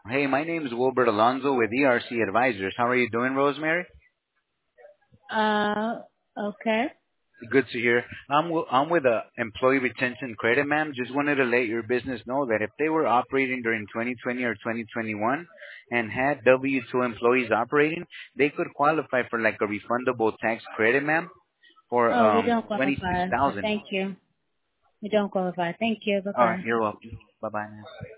Hey, my name is Wilbert Alonzo with ERC Advisors. How are you doing, Rosemary? Uh, okay. Good to hear. I'm with Employee Retention Credit, ma'am. Just wanted to let your business know that if they were operating during 2020 or 2021 and had W-2 employees operating, they could qualify for like a refundable tax credit, ma'am, for Oh, we don't qualify, but 26,000. thank you. We don't qualify. Thank you. All right, Bye-bye. you're welcome. Bye bye, ma'am.